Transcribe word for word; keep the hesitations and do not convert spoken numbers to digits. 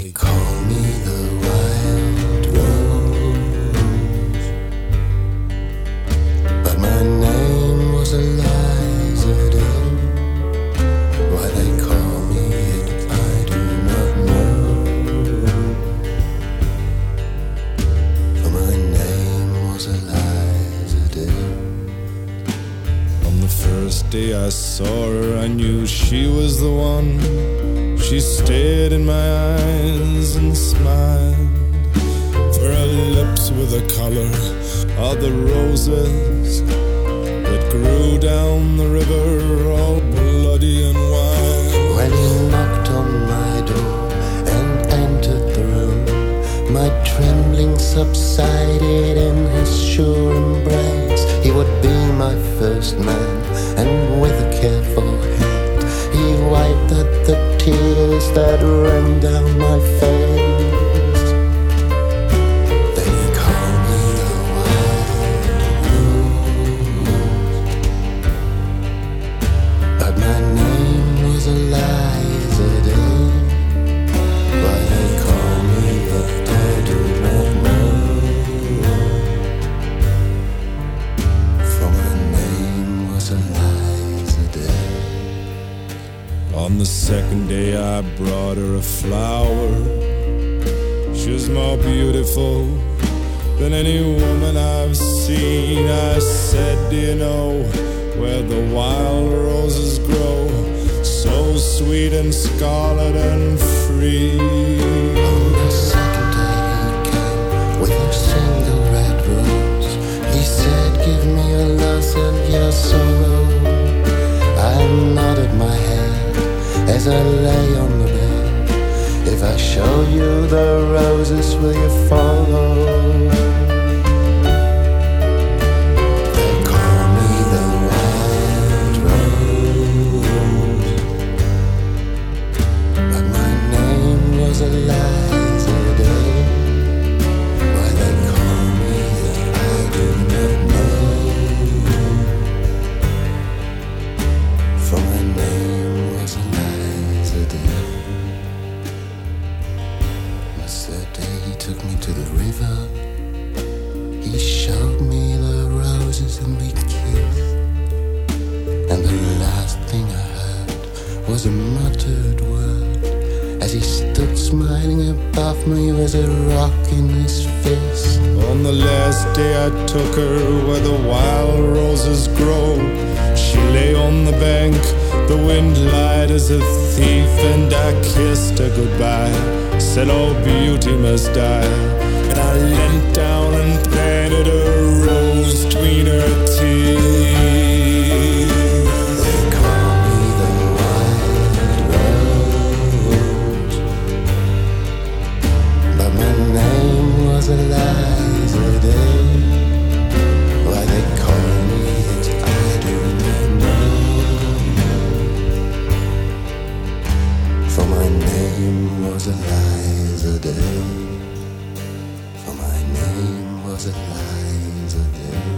They call me the wild rose, but my name was Eliza Day. Why they call me it, I do not know, for my name was Eliza Day. On the first day I saw her, I knew she was the one. She stared in my eyes and smiled, for her lips were the color of the roses that grew down the river, all bloody and wild. When he knocked on my door and entered the room, my trembling subsided in his sure embrace. He would be my first man, and with a careful hand he wiped at the tears that ran down my face. They call me the wild rose, but my name was Eliza Day. Why they call me that I do not know, for my name was Eliza Day. On the second day I brought her a flower. She was more beautiful than any woman I've seen. I said, do you know where the wild roses grow, so sweet and scarlet and free? On the second day he came with a single red rose. He said, give me your loss and your sorrow. I nodded my head as I lay on the bed. If I show you the roses, will you follow? They call me the wild rose, but my name was Eliza Day. Why they call me that I do not know, for my name was Eliza Day. That day he took me to the river. He showed me the roses and we kissed. And the last thing I heard was a muttered word as he stood smiling above me with a rock in his fist. On the last day I took her where the wild roses grow. She lay on the bank, the wind lied as a thief, and I kissed her goodbye, said all beauty must die. And I leant down and planted a rose between her teeth. They call me the wild rose, but my name was Eliza Day. Why they call me it, I do not know, for my name was Eliza Day. For my name was Eliza Day.